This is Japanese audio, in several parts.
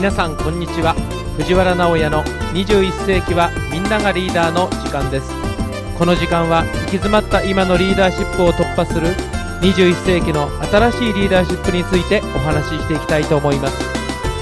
皆さんこんにちは。藤原直哉の21世紀はみんながリーダーの時間です。この時間は行き詰まった今のリーダーシップを突破する21世紀の新しいリーダーシップについてお話ししていきたいと思います。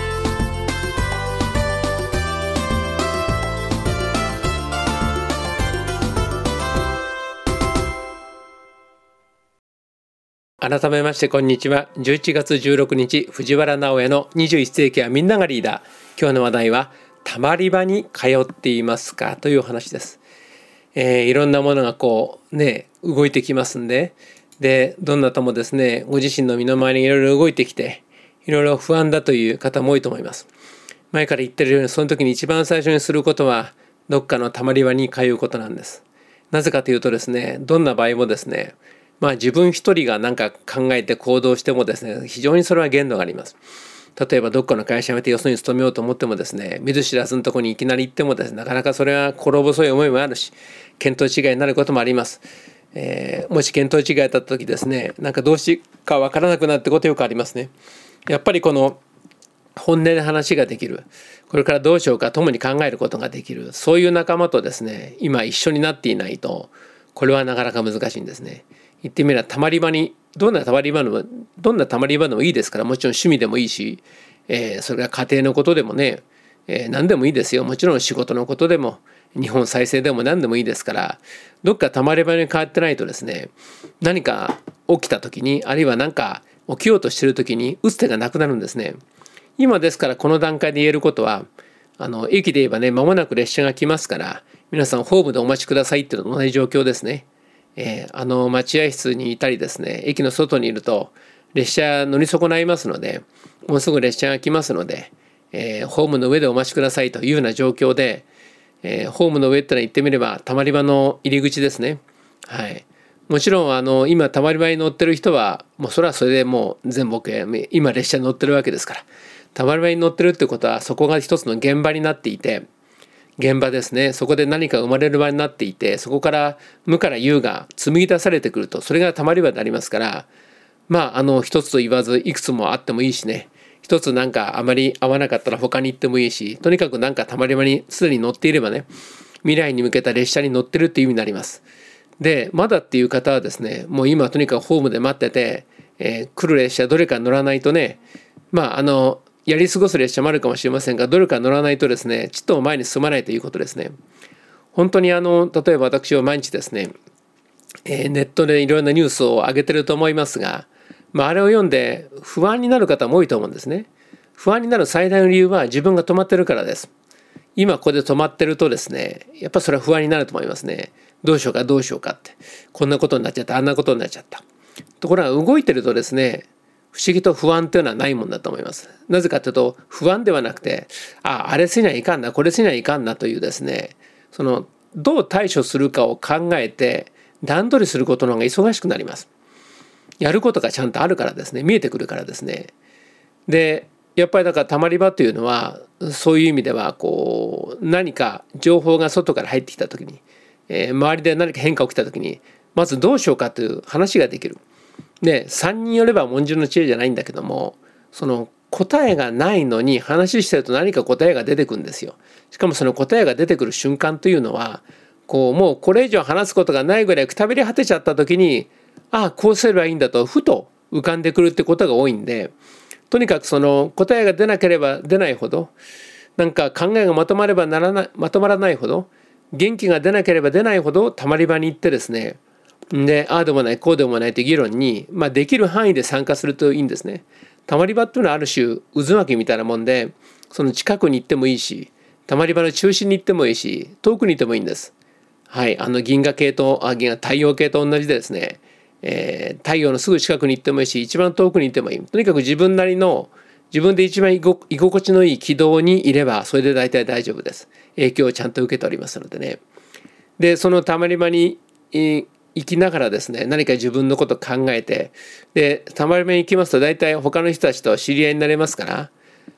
改めましてこんにちは。11月16日藤原直哉の21世紀はみんながリーダー。今日の話題はたまり場に通っていますかという話です。いろんなものが動いてきますんで、どんなともですね、ご自身の身の回りにいろいろ動いてきていろいろ不安だという方も多いと思います。前から言ってるように、その時に一番最初にすることはどっかのたまり場に通うことなんです。なぜかというとですね、どんな場合もですね、自分一人が何か考えて行動してもですね、非常にそれは限度があります。例えばどっかの会社辞めてよそに勤めようと思ってもですね、見ず知らずのところにいきなり行ってもですね、なかなかそれは心細い思いもあるし、見当違いになることもあります。もし見当違いだった時ですね、どうしかわからなくなるってことよくありますね。やっぱりこの本音で話ができる、これからどうしようか共に考えることができる、そういう仲間とですね、今一緒になっていないと、これはなかなか難しいんですね。言ってみればたまり場に、どんなたまり場でもいいですから、もちろん趣味でもいいし、それが家庭のことでもね、何でもいいですよ。もちろん仕事のことでも日本再生でも何でもいいですから、どっかたまり場に変わってないとですね、何か起きた時に、あるいは何か起きようとしている時に打つ手がなくなるんですね。今ですからこの段階で言えることは、駅で言えばね、間もなく列車が来ますから、皆さんホームでお待ちくださいっていうのと同じ状況ですね。待合室にいたりですね、駅の外にいると列車乗り損ないますので、もうすぐ列車が来ますので、ホームの上でお待ちくださいというような状況で、ホームの上ってのは言ってみればたまり場の入り口ですね。はい。もちろん今たまり場に乗ってる人はもうそれはそれでもう全部 OK、 今列車に乗ってるわけですから、たまり場に乗ってるってことはそこが一つの現場になっていて、現場ですね、そこで何か生まれる場になっていて、そこから無から有が紡ぎ出されてくると、それがたまり場でありますから、一つと言わずいくつもあってもいいしね、一つあまり合わなかったら他に行ってもいいし、とにかくたまり場にすでに乗っていればね、未来に向けた列車に乗ってるっていう意味になります。でまだっていう方はですね、もう今とにかくホームで待ってて、来る列車どれか乗らないとね、やり過ごす列車もあるかもしれませんが、どれか乗らないとですね、ちっとも前に進まないということですね。本当に例えば私は毎日ですね、ネットでいろいろなニュースを上げてると思いますが、あれを読んで不安になる方も多いと思うんですね。不安になる最大の理由は自分が止まってるからです。今ここで止まってるとですね、やっぱそれは不安になると思いますね。どうしようかって、こんなことになっちゃった、あんなことになっちゃった。ところが動いてるとですね、不思議と不安というのはないもんだと思います。なぜかというと、不安ではなくて、あれせにはいかんな、これせにはいかんなというですね、どう対処するかを考えて段取りすることの方が忙しくなります。やることがちゃんとあるからですね、見えてくるからですね。でやっぱりだからたまり場というのはそういう意味では何か情報が外から入ってきた時に、周りで何か変化が起きた時にまずどうしようかという話ができる。で3人よれば文殊の知恵じゃないんだけども、その答えがないのに話してると何か答えが出てくるんですよ。しかもその答えが出てくる瞬間というのはもうこれ以上話すことがないぐらいくたびれ果てちゃった時に、こうすればいいんだとふと浮かんでくるってことが多いんで、とにかくその答えが出なければ出ないほど、考えがまとまらないほど、元気が出なければ出ないほどたまり場に行ってですね、でああでもないこうでもないという議論に、できる範囲で参加するといいんですね。たまり場っていうのはある種渦巻きみたいなもんで、その近くに行ってもいいし、たまり場の中心に行ってもいいし、遠くにいてもいいんです。はい、銀河系と太陽系と同じでですね、太陽のすぐ近くに行ってもいいし、一番遠くに行ってもいい。とにかく自分なりの自分で一番居心地のいい軌道にいればそれで大体大丈夫です。影響をちゃんと受けておりますのでね。でそのたまり場に行きながらですね、何か自分のことを考えて、でたまり場に行きますと大体他の人たちと知り合いになれますから、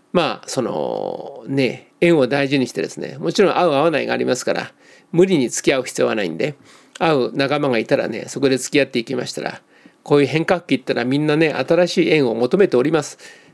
縁を大事にしてですね、もちろん合う合わないがありますから無理に付き合う必要はないんで、合う仲間がいたらね、そこで付き合っていきましたら、こういう変革期ってのはみんなね、新しい縁を求めております。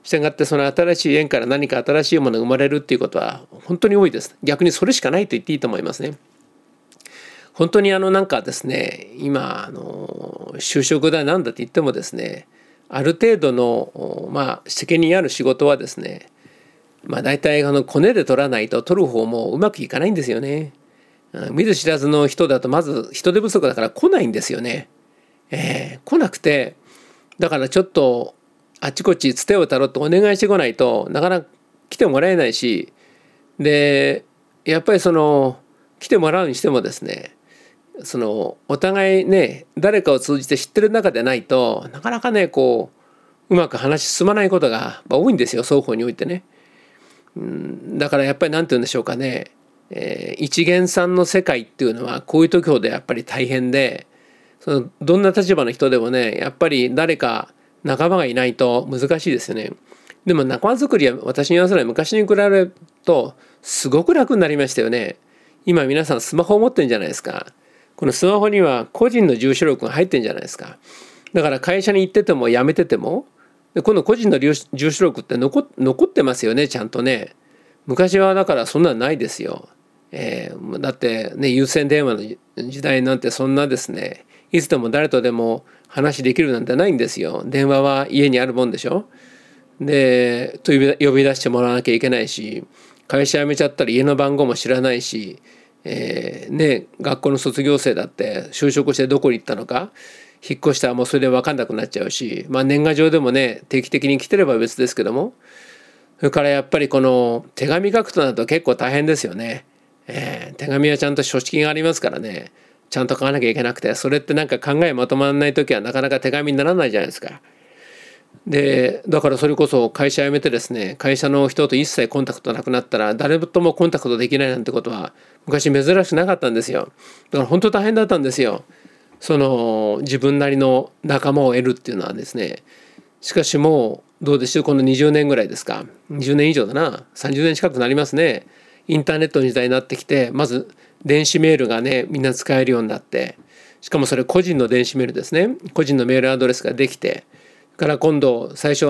したがってその新しい縁から何か新しいものが生まれるっていうことは本当に多いです。逆にそれしかないと言っていいと思いますね。本当になんかですね、今就職だなんだって言ってもですね、ある程度の責任ある仕事はですね、大体コネで取らないと取る方もうまくいかないんですよね。見ず知らずの人だとまず人手不足だから来ないんですよね。来なくて、だからちょっとあっちこっちつてをたろってお願いしてこないとなかなか来てもらえないし、でやっぱり来てもらうにしてもですね、お互いね誰かを通じて知ってる中でないとなかなかねうまく話進まないことが多いんですよ、双方においてね。だからやっぱり何て言うんでしょうかね、一元さんの世界っていうのはこういう時ほどやっぱり大変で、どんな立場の人でもねやっぱり誰か仲間がいないと難しいですよね。でも仲間作りは私に言わせれば昔に比べるとすごく楽になりましたよね。今皆さんスマホを持ってるんじゃないですか。このスマホには個人の住所録が入ってるんじゃないですか。だから会社に行ってても辞めててもこの個人の住所録って残ってますよね、ちゃんとね。昔はだからそんなのないですよ。だってね有線電話の時代なんてそんなですねいつでも誰とでも話できるなんてないんですよ。電話は家にあるもんでしょ。で呼び出してもらわなきゃいけないし、会社辞めちゃったら家の番号も知らないし、学校の卒業生だって就職してどこに行ったのか引っ越したらもうそれで分かんなくなっちゃうし、年賀状でもね定期的に来てれば別ですけども、それからやっぱりこの手紙書くとなると結構大変ですよね。手紙はちゃんと書式がありますからね、ちゃんと書かなきゃいけなくて、それってなんか考えまとまらない時はなかなか手紙にならないじゃないですか。でだからそれこそ会社辞めてですね、会社の人と一切コンタクトなくなったら誰ともコンタクトできないなんてことは昔珍しくなかったんですよ。だから本当大変だったんですよ、自分なりの仲間を得るっていうのはですね。しかしもうどうでしょう、この20年ぐらいですか、20年以上だな、30年近くなりますね。インターネットの時代になってきて、まず電子メールがねみんな使えるようになって、しかもそれ個人の電子メールですね、個人のメールアドレスができてから今度最初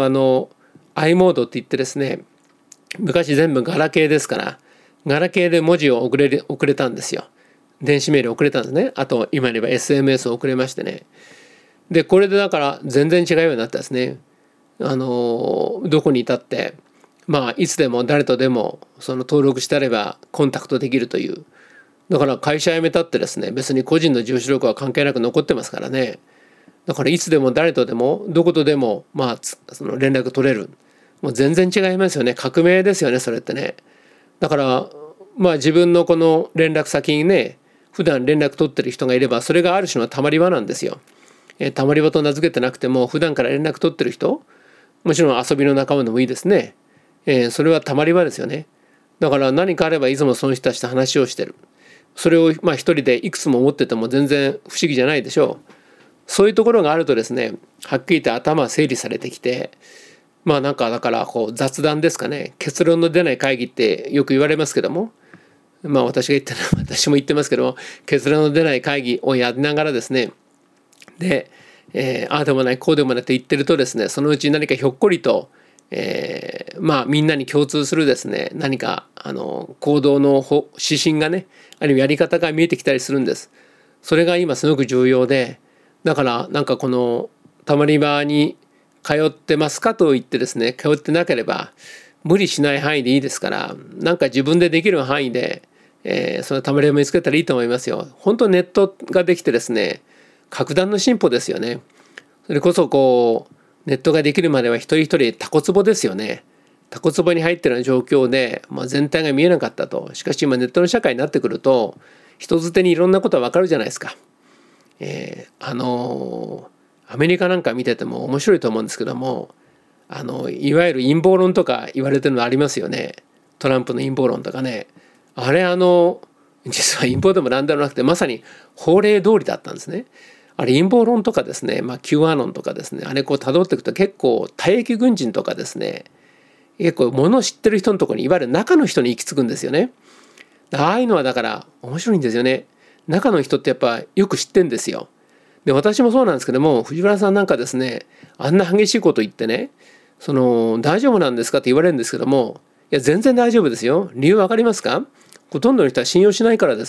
i モードって言ってですね、昔全部ガラケーですからガラケーで文字を送れたんですよ。電子メール送れたんですね。あと今言えば SMS を送れましてね。でこれでだから全然違うようになったですね。どこにいたっていつでも誰とでも登録してあればコンタクトできるという。だから会社辞めたってですね別に個人の住所録は関係なく残ってますからね。だからいつでも誰とでもどことでも連絡取れる。もう全然違いますよね。革命ですよねそれってね。だから自分のこの連絡先にね普段連絡取ってる人がいればそれがある種のたまり場なんですよ。たまり場と名付けてなくても普段から連絡取ってる人、もちろん遊びの仲間でもいいですね。それはたまり場ですよね。だから何かあればいつもその人たちと話をしてる。それを一人でいくつも持ってても全然不思議じゃないでしょう。そういうところがあるとですね、はっきり言って頭が整理されてきて、だから雑談ですかね、結論の出ない会議ってよく言われますけども、私も言ってますけども、結論の出ない会議をやりながらですね、で、ああでもないこうでもないと言ってるとですね、そのうち何かひょっこりと、みんなに共通するですね何か行動の指針がね、あるいはやり方が見えてきたりするんです。それが今すごく重要で、だからこのたまり場に通ってますかと言ってですね、通ってなければ無理しない範囲でいいですから、自分でできる範囲で、そのたまり場見つけたらいいと思いますよ。本当ネットができてですね、格段の進歩ですよね。それこそネットができるまでは一人一人タコツボですよね。タコツボに入ってるような状況で、全体が見えなかったと。しかし今ネットの社会になってくると人づてにいろんなことが分かるじゃないですか。アメリカなんか見てても面白いと思うんですけども、いわゆる陰謀論とか言われてるのありますよね。トランプの陰謀論とかね。あれ実は陰謀でもなんでもなくてまさに法令通りだったんですね。あれ陰謀論とかですね、Q アノンとかですね、あれ辿っていくと結構退役軍人とかですね、結構物を知ってる人のところにいわゆる中の人に行き着くんですよね。ああいうのはだから面白いんですよね。中の人ってやっぱよく知ってんですよ。で私もそうなんですけども、藤原さんなんかですね、あんな激しいこと言ってね、 大丈夫なんですかって言われるんですけども、いや全然大丈夫ですよ。理由わかりますか？ほとんどの人は信用しないからです。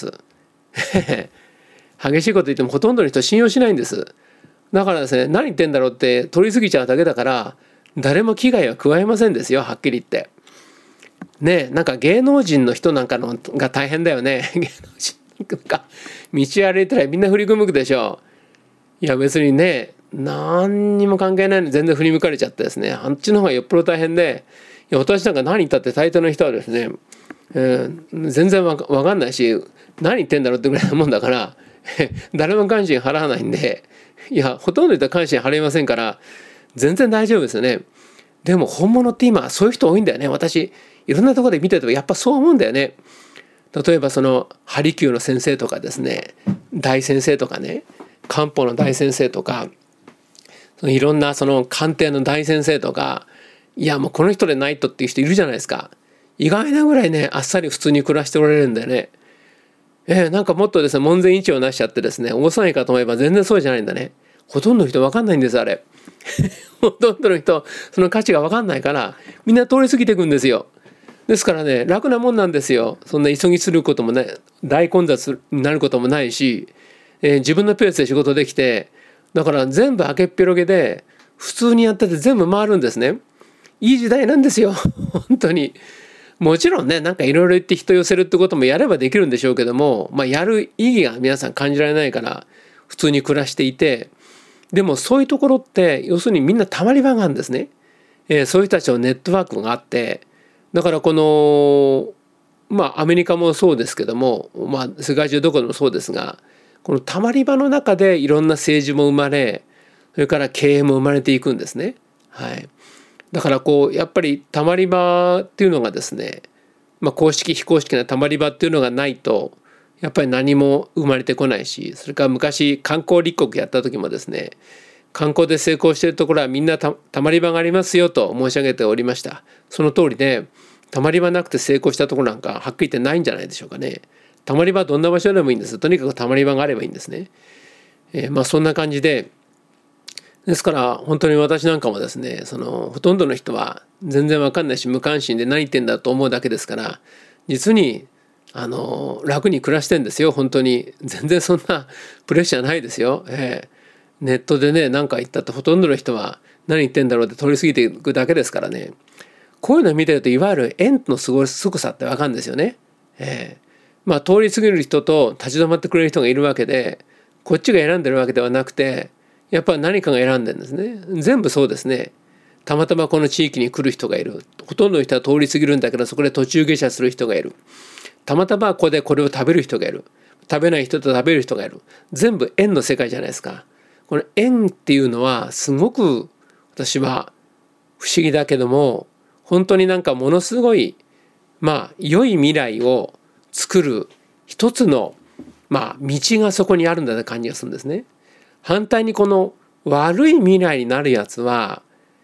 激しいこと言ってもほとんどの人は信用しないんです。だからですね、何言ってんだろうって取り過ぎちゃうだけだから、誰も危害は加えませんですよ、はっきり言って。ねえ、なんか芸能人の人なんかのが大変だよね。芸能人なんか道歩いたらみんな振り向くでしょ。いや別にね、何にも関係ないのに全然振り向かれちゃってですね、あっちの方がよっぽど大変で、いや私なんか何言ったって大抵の人はですね、全然わかんないし、何言ってんだろうってぐらいなもんだから誰も関心払わないんで、いやほとんどの人は関心払いませんから全然大丈夫ですよね。でも本物って今そういう人多いんだよね。私いろんなところで見ててもやっぱそう思うんだよね。例えばハリキューの先生とかですね、大先生とかね、漢方の大先生とか、いろんな鑑定の大先生とか、いやもうこの人でないとっていう人いるじゃないですか。意外なぐらいね、あっさり普通に暮らしておられるんだよね。なんかもっとですね、門前一をなしちゃってですね、大騒ぎかと思えば全然そうじゃないんだね。ほとんどの人分かんないんです、あれ。ほとんどの人、その価値が分かんないから、みんな通り過ぎていくんですよ。ですからね、楽なもんなんですよ。そんな急ぎすることもない、大混雑になることもないし、自分のペースで仕事できて、だから全部開けっぴろげで、普通にやってて全部回るんですね。いい時代なんですよ。本当に。もちろんね、なんかいろいろ言って人寄せるってこともやればできるんでしょうけども、やる意義が皆さん感じられないから普通に暮らしていて、でもそういうところって要するにみんなたまり場があるんですね。そういう人たちのネットワークがあって、だからアメリカもそうですけども、世界中どこでもそうですが、このたまり場の中でいろんな政治も生まれ、それから経営も生まれていくんですね。はい。だからやっぱりたまり場っていうのがですね、公式非公式なたまり場っていうのがないとやっぱり何も生まれてこないし、それから昔観光立国やった時もですね、観光で成功しているところはみんなたまり場がありますよと申し上げておりました。その通りで、たまり場なくて成功したところなんかはっきり言ってないんじゃないでしょうかね。たまり場はどんな場所でもいいんです。とにかくたまり場があればいいんですね。そんな感じで、ですから本当に私なんかもですね、ほとんどの人は全然わかんないし無関心で何言ってんだと思うだけですから、実に楽に暮らしてんですよ。本当に全然そんなプレッシャーないですよ。ネットでね何か言ったってほとんどの人は何言ってんだろうって通り過ぎていくだけですからね。こういうのを見てるといわゆる縁のすごさってわかるんですよね。通り過ぎる人と立ち止まってくれる人がいるわけで、こっちが選んでるわけではなくて、やっぱり何かが選んでるんですね。全部そうですね。たまたまこの地域に来る人がいる。ほとんどの人は通り過ぎるんだけど、そこで途中下車する人がいる。たまたまここでこれを食べる人がいる。食べない人と食べる人がいる。全部縁の世界じゃないですか。この縁っていうのはすごく私は不思議だけども、本当になんかものすごい良い未来を作る一つの道がそこにあるんだな感じがするんですね。反対にこの悪い未来になるやつは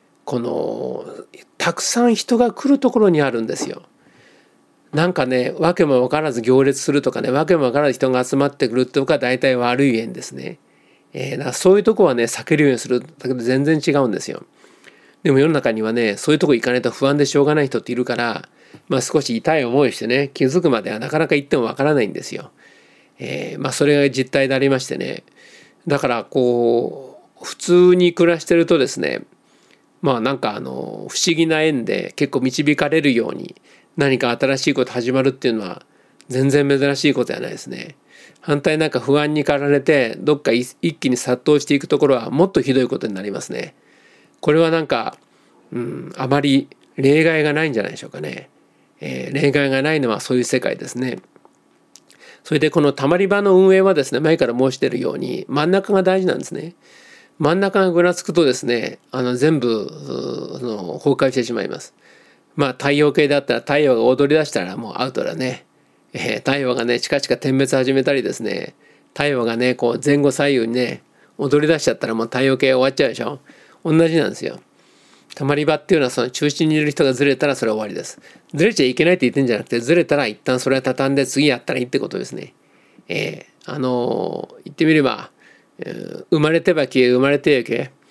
たくさん人が来るところにあるんですよ。なんかね、わけも分からず行列するとかね、わけも分からず人が集まってくるっていうのが大体悪い縁ですね。だからそういうとこはね避けるようにするだけど全然違うんですよ。でも世の中にはね、そういうとこ行かないと不安でしょうがない人っているから、少し痛い思いしてね、気づくまではなかなか行っても分からないんですよ。それが実態でありましてね。だから普通に暮らしてるとですね、なんか不思議な縁で結構導かれるように何か新しいこと始まるっていうのは全然珍しいことじゃないですね。反対なんか不安に駆られてどっか一気に殺到していくところはもっとひどいことになりますね。これはなんか、あまり例外がないんじゃないでしょうかね。例外がないのはそういう世界ですね。それでこのたまり場の運営はですね、前から申しているように真ん中が大事なんですね。真ん中がぐらつくとですね、全部崩壊してしまいます。太陽系であったら太陽が踊り出したらもうアウトだね。太陽がねチカチカ点滅始めたりですね、太陽がね前後左右にね踊り出しちゃったらもう太陽系終わっちゃうでしょ。同じなんですよ。たまり場っていうのはその中心にいる人がずれたらそれは終わりです。ずれちゃいけないって言ってんじゃなくて、ずれたら一旦それは畳んで次やったらいいってことですね。言ってみれば、生まれては消え生まれては消え、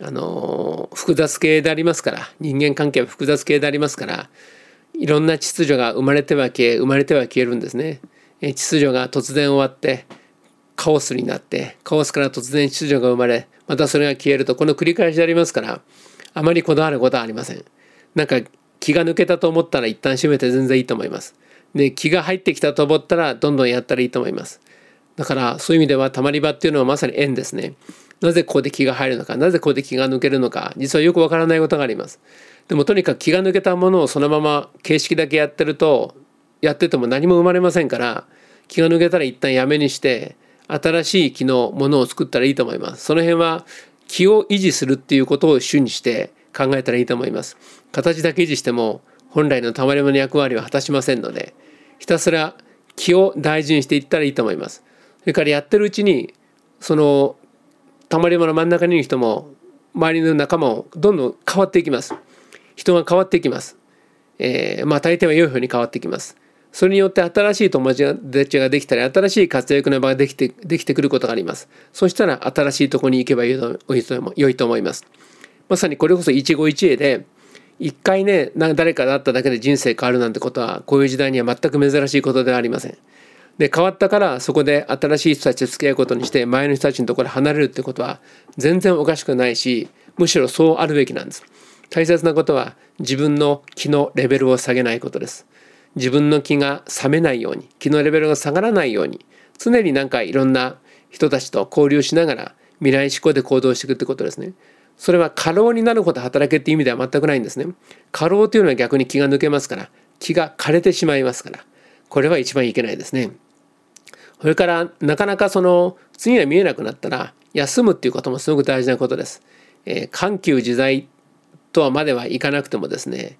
複雑系でありますから、人間関係は複雑系でありますから、いろんな秩序が生まれては消え、生まれては消えるんですね。秩序が突然終わってカオスになって、カオスから突然秩序が生まれ、またそれが消えると、この繰り返しでありますから、あまりこだわることはありません。なんか気が抜けたと思ったら一旦閉めて全然いいと思います。で、気が入ってきたと思ったらどんどんやったらいいと思います。だからそういう意味ではたまり場っていうのはまさに縁ですね。なぜここで気が入るのか、なぜここで気が抜けるのか、実はよくわからないことがあります。でもとにかく気が抜けたものをそのまま形式だけやってると、やってても何も生まれませんから、気が抜けたら一旦やめにして新しい気のものを作ったらいいと思います。その辺は気を維持するっていうことを主にして考えたらいいと思います。形だけ維持しても本来のたまり場の役割は果たしませんので、ひたすら気を大事にしていったらいいと思います。それからやってるうちにそのたまり場の真ん中にいる人も周りの仲間もどんどん変わっていきます。人が変わっていきます。大抵は良い方に変わってきます。それによって新しい友達ができたり、新しい活躍の場ができてくることがあります。そしたら新しいところに行けば良いと思います。まさにこれこそ一期一会で、一回ね、誰かだっただけで人生変わるなんてことは、こういう時代には全く珍しいことではありません。で、変わったからそこで新しい人たちと付き合うことにして、前の人たちのところで離れるってことは全然おかしくないし、むしろそうあるべきなんです。大切なことは自分の気のレベルを下げないことです。自分の気が冷めないように、気のレベルが下がらないように、常にいろんな人たちと交流しながら未来志向で行動していくってことですね。それは過労になること働けっていう意味では全くないんですね。過労というのは逆に気が抜けますから、気が枯れてしまいますから、これは一番いけないですね。それからなかなか次が見えなくなったら休むっていうこともすごく大事なことです。緩急自在とはまではいかなくてもですね、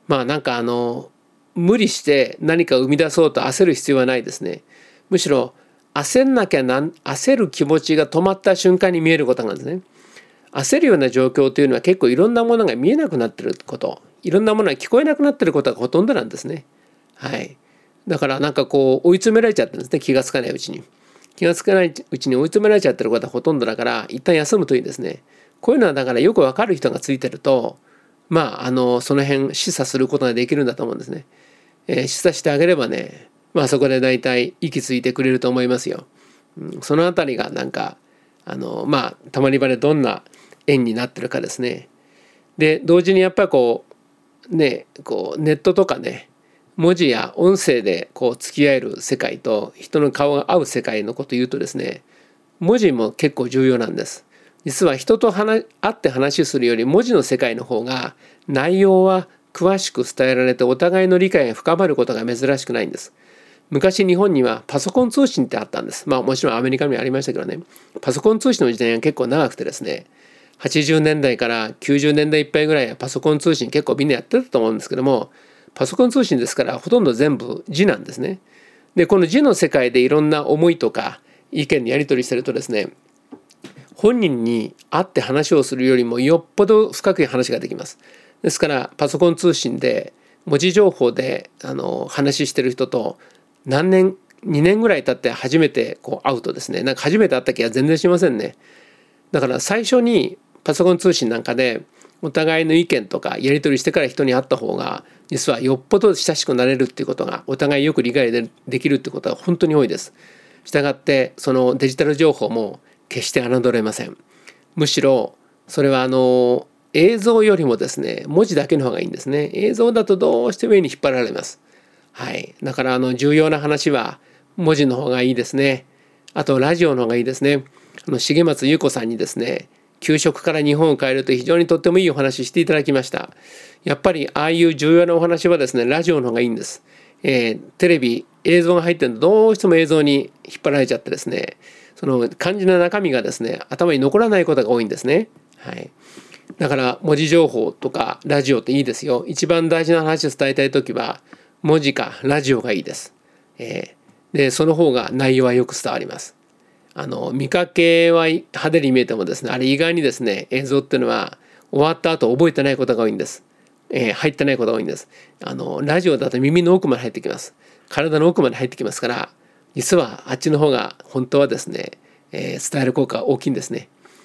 無理して何か生み出そうと焦る必要はないですね。むしろ焦る気持ちが止まった瞬間に見えることなんですね。焦るような状況というのは結構いろんなものが見えなくなっていること、いろんなものが聞こえなくなっていることがほとんどなんですね。はい。だから追い詰められちゃってるんですね。気がつかないうちに。気がつかないうちに追い詰められちゃってることはほとんどだから、一旦休むといいですね。こういうのはだからよくわかる人がついてると、その辺示唆することができるんだと思うんですね。示唆してあげればね、そこで大体息ついてくれると思いますよ。そのあたりがたまり場でどんな縁になってるかですね。で、同時にやっぱりネットとかね、文字や音声で付き合える世界と人の顔が合う世界のことを言うとですね、文字も結構重要なんです。実は人と会って話するより文字の世界の方が内容は詳しく伝えられてお互いの理解が深まることが珍しくないんです。昔日本にはパソコン通信ってあったんです。もちろんアメリカにもありましたけどね、パソコン通信の時代が結構長くてですね、80年代から90年代いっぱいぐらいはパソコン通信結構みんなやってたと思うんですけども、パソコン通信ですからほとんど全部字なんですね。で、この字の世界でいろんな思いとか意見のやり取りしてるとですね、本人に会って話をするよりもよっぽど深く話ができます。ですからパソコン通信で文字情報で話してる人と2年ぐらい経って初めて会うとですね、初めて会った気が全然しませんね。だから最初にパソコン通信なんかでお互いの意見とかやり取りしてから人に会った方が実はよっぽど親しくなれるっていうことが、お互いよく理解できるってことは本当に多いです。したがってそのデジタル情報も決して侮れません。むしろそれは映像よりもですね、文字だけの方がいいんですね。映像だとどうして上に引っ張られます。はい。だから重要な話は文字の方がいいですね。あとラジオの方がいいですね。重松優子さんにですね、給食から日本を変えると非常にとってもいいお話していただきました。やっぱりああいう重要なお話はですね、ラジオの方がいいんです。テレビ、映像が入ってるとどうしても映像に引っ張られちゃってですね、その肝心な中身がですね、頭に残らないことが多いんですね。はい。だから文字情報とかラジオっていいですよ。一番大事な話を伝えたいときは文字かラジオがいいです。で、その方が内容はよく伝わります。見かけは派手に見えてもですね、あれ意外にですね、映像っていうのは終わった後覚えてないことが多いんです。入ってないことが多いんです。ラジオだと耳の奥まで入ってきます。体の奥まで入ってきますから、実はあっちの方が本当はですね、伝える効果が大きいんですね。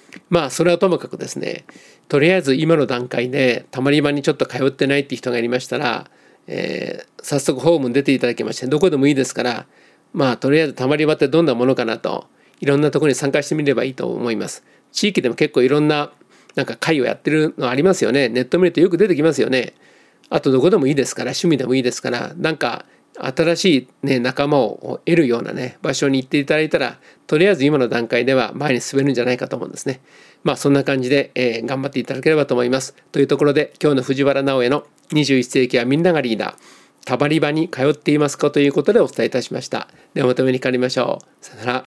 それはともかくですね、とりあえず今の段階でたまり場にちょっと通ってないっていう人がいましたら、早速ホームに出ていただきまして、どこでもいいですから、とりあえずたまり場ってどんなものかなと、いろんなところに参加してみればいいと思います。地域でも結構いろんな会をやってるのありますよね。ネット見るとよく出てきますよね。あとどこでもいいですから、趣味でもいいですから、新しい、仲間を得るような場所に行っていただいたら、とりあえず今の段階では前に進めるんじゃないかと思うんですね。そんな感じで、頑張っていただければと思います。というところで、今日の藤原直哉の21世紀はみんながリーダー、たまり場に通っていますかということでお伝えいたしました。ではまたお目にかかりましょう。さよなら。